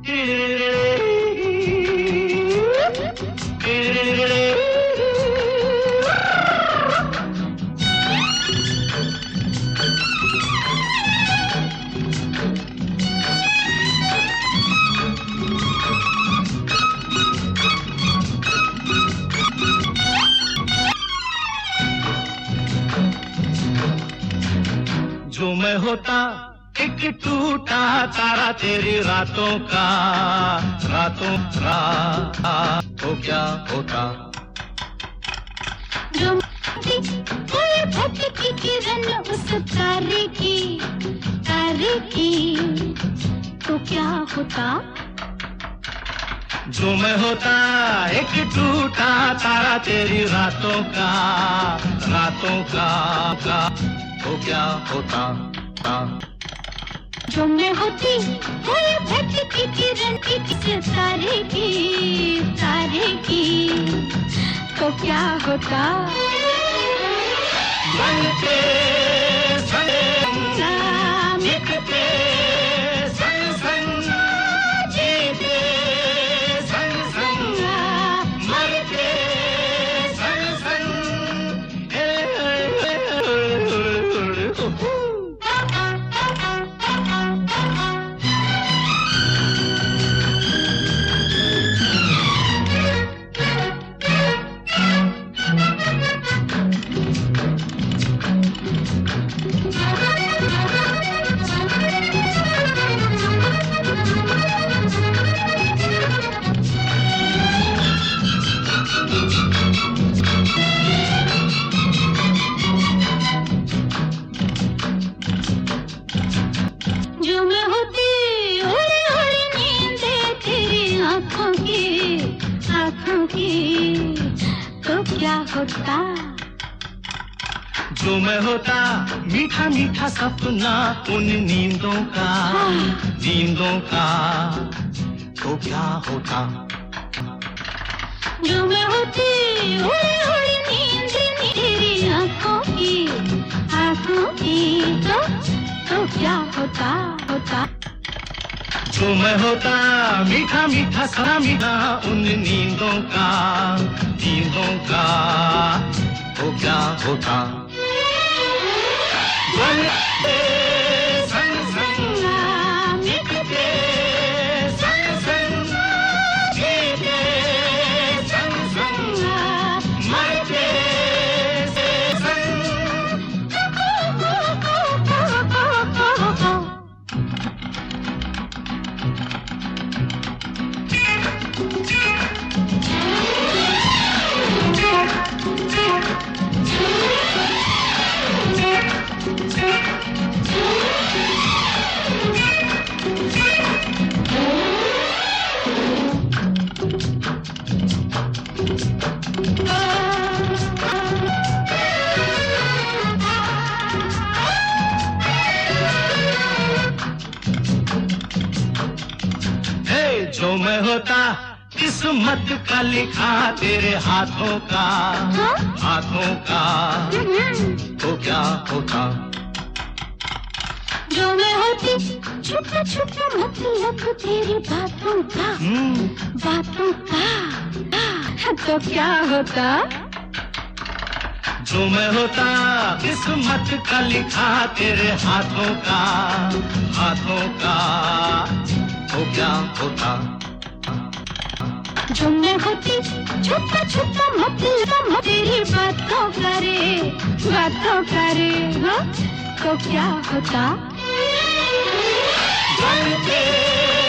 जो मैं होता एक टूटा तारा तेरी रातों का, रातों का तो क्या होता। जो कोई भटकी किरण उस तारे की, तारे की तो क्या होता। जो मैं होता एक टूटा तारा तेरी रातों का, रातों का तो क्या होता। जो मैं होती कोई भटकी किरण किस तारे की, तारे की तो क्या होता। बनते मिटते संग संग, जीते संग संग, मरते संग संग। जो मैं होती उड़ी उड़ी नींदे तेरी आँखों की, आँखों की तो क्या होता। जो मैं होता मीठा मीठा सपना उन नींदों का, नींदों का तो क्या होता। जो मैं होती उड़ी उड़ी नींद तेरी आँखों की, आँखों की तो क्या होता, होता। जो मैं होता मीठा मीठा सपना मीठा उन नींदों का, नींदों का तो क्या होता। बनते संग संग, मिटते संग संग, जीते संग संग, मरते संग। जो मैं होता किस्मत का लिखा तेरे हाथों का, हाथों का तो क्या होता। जो मैं होती छुपा छुपा मतलब तेरी बातों का, बातों का तो क्या होता। जो मैं होता किस्मत का लिखा तेरे हाथों का, हाथों का तो क्या होता। जो मैं होती छुपा छुपा मतलब तेरी बातों करे, बातों करे तो क्या होता। बनते